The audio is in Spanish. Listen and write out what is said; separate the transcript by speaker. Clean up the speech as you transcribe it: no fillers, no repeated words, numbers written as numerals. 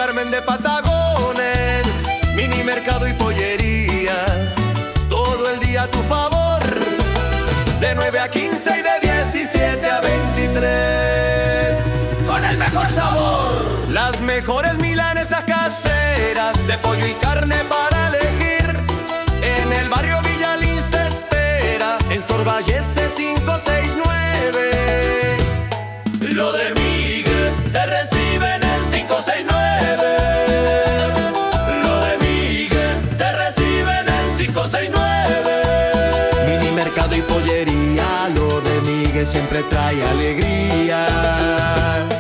Speaker 1: Carmen de Patagones, mini mercado y pollería, todo el día a tu favor, de 9 a 15 y de 17 a 23, con el mejor sabor. Las mejores milanesas caseras, de pollo y carne para elegir, en el barrio Villalins te espera, en Sor Vallese 569. Lo de Miguel te recibe en el 569. Lo de Miguel te recibe en el 569. Mini mercado y pollería, lo de Miguel siempre trae alegría.